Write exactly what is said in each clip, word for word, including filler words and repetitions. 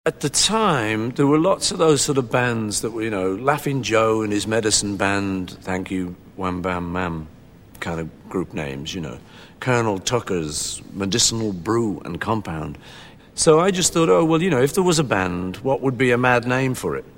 At the time, there were lots of those sort of bands that were, you know, Laughing Joe and his Medicine Band, Thank You, Wham Bam Mam kind of group names, you know. Colonel Tucker's Medicinal Brew and Compound. So I just thought, oh, well, you know, if there was a band, what would be a mad name for it?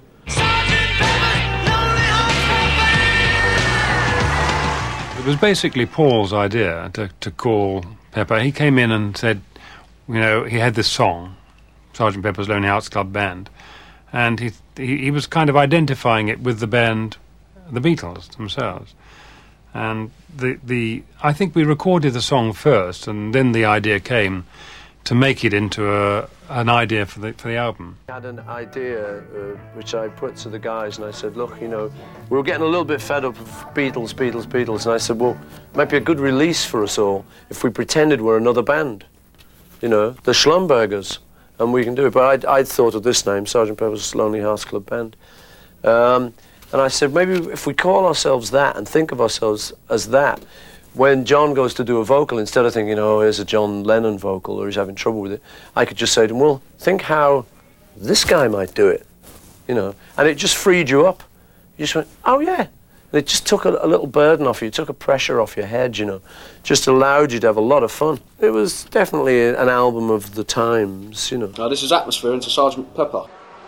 It was basically Paul's idea to, to call Pepper. He came in and said, you know, he had this song, Sergeant Pepper's Lonely Hearts Club Band, and he, he he was kind of identifying it with the band, the Beatles themselves. And the the I think we recorded the song first, and then the idea came to make it into a an idea for the for the album. I had an idea uh, which I put to the guys, and I said, look, you know, we were getting a little bit fed up of Beatles, Beatles, Beatles, and I said, well, it might be a good release for us all if we pretended we're another band, you know, the Schlumbergers, and we can do it. But I'd, I'd thought of this name, Sergeant Pepper's Lonely Hearts Club Band. Um, and I said, maybe if we call ourselves that and think of ourselves as that, when John goes to do a vocal, instead of thinking, oh, here's a John Lennon vocal, or he's having trouble with it, I could just say to him, well, think how this guy might do it, you know. And it just freed you up. You just went, oh, yeah. And it just took a, a little burden off you, it took a pressure off your head, you know. Just allowed you to have a lot of fun. It was definitely a, an album of the times, you know. Now, this is Atmosphere into Sergeant Pepper.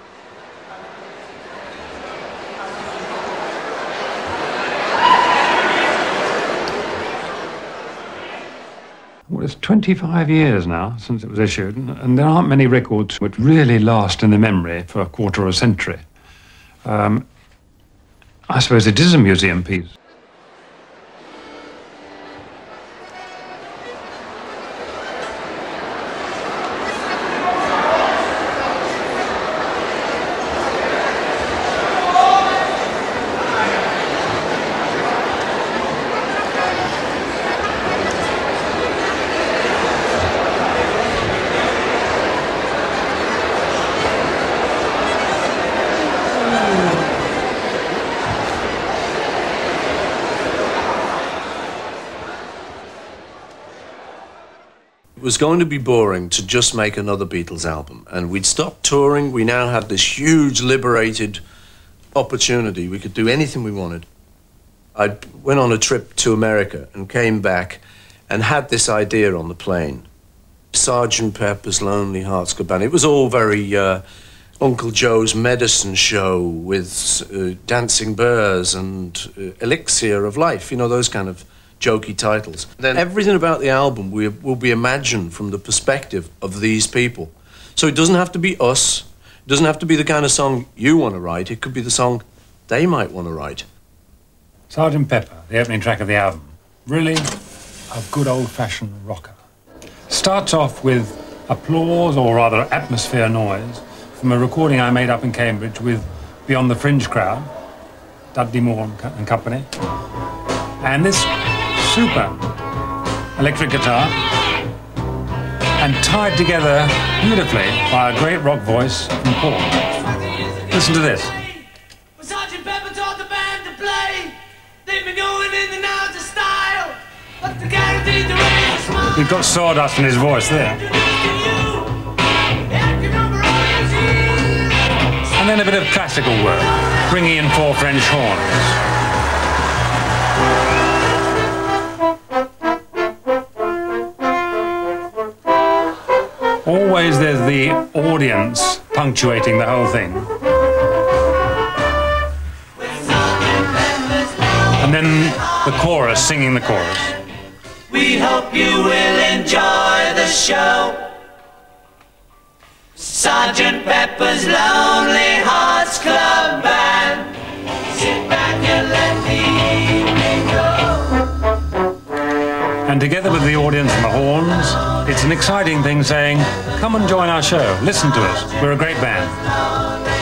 Well, it's twenty-five years now since it was issued, and there aren't many records which really last in the memory for a quarter of a century. Um, I suppose it is a museum piece. It was going to be boring to just make another Beatles album, and we'd stopped touring. We now had this huge liberated opportunity. We could do anything we wanted. I went on a trip to America and came back and had this idea on the plane. Sergeant Pepper's Lonely Hearts Club Band. It was all very uh, Uncle Joe's Medicine Show with uh, Dancing Bears and uh, Elixir of Life, you know, those kind of jokey titles. Then everything about the album we, will be imagined from the perspective of these people. So it doesn't have to be us. It doesn't have to be the kind of song you want to write. It could be the song they might want to write. Sergeant Pepper, the opening track of the album, really a good old-fashioned rocker. Starts off with applause, or rather atmosphere noise, from a recording I made up in Cambridge with Beyond the Fringe Crowd, Dudley Moore and, Co- and company. And this super electric guitar, and tied together beautifully by a great rock voice from Paul. Listen to this. Sergeant Pepper taught the band to play. They've been going in and out of style, but the guaranteed to raise a smile. He's got sawdust in his voice there. And then a bit of classical work, bringing in four French horns. Always there's the audience punctuating the whole thing. And then the chorus, singing the chorus. We hope you will enjoy the show. Sergeant Pepper's Lonely Hearts Club Band. Sit back and let the evening go. And together with the audience and the horns, it's an exciting thing saying, come and join our show, listen to us, we're a great band.